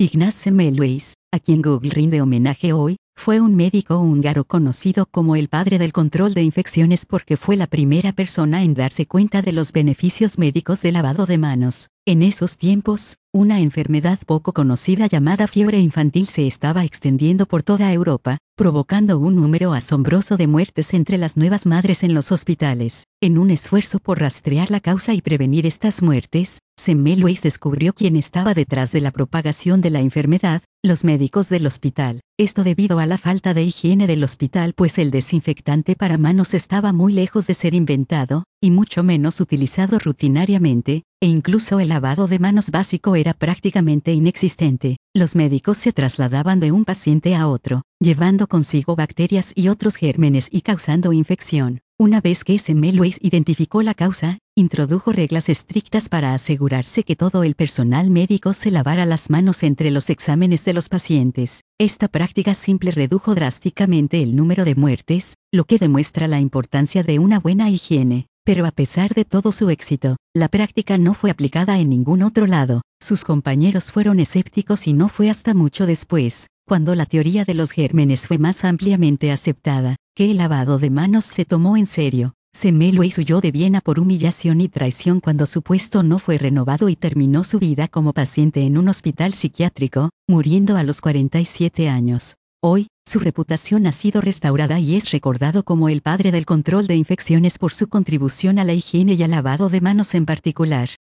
Ignaz Semmelweis, a quien Google rinde homenaje hoy, fue un médico húngaro conocido como el padre del control de infecciones porque fue la primera persona en darse cuenta de los beneficios médicos del lavado de manos. En esos tiempos, una enfermedad poco conocida llamada fiebre infantil se estaba extendiendo por toda Europa, provocando un número asombroso de muertes entre las nuevas madres en los hospitales. En un esfuerzo por rastrear la causa y prevenir estas muertes, Semmelweis descubrió quién estaba detrás de la propagación de la enfermedad: los médicos del hospital. Esto debido a la falta de higiene del hospital, pues el desinfectante para manos estaba muy lejos de ser inventado, y mucho menos utilizado rutinariamente, e incluso el lavado de manos básico era prácticamente inexistente. Los médicos se trasladaban de un paciente a otro, llevando consigo bacterias y otros gérmenes y causando infección. Una vez que Semmelweis identificó la causa, introdujo reglas estrictas para asegurarse que todo el personal médico se lavara las manos entre los exámenes de los pacientes. Esta práctica simple redujo drásticamente el número de muertes, lo que demuestra la importancia de una buena higiene. Pero a pesar de todo su éxito, la práctica no fue aplicada en ningún otro lado. Sus compañeros fueron escépticos y no fue hasta mucho después, cuando la teoría de los gérmenes fue más ampliamente aceptada, que el lavado de manos se tomó en serio. Semmelweis huyó de Viena por humillación y traición cuando su puesto no fue renovado y terminó su vida como paciente en un hospital psiquiátrico, muriendo a los 47 años. Hoy, su reputación ha sido restaurada y es recordado como el padre del control de infecciones por su contribución a la higiene y al lavado de manos en particular.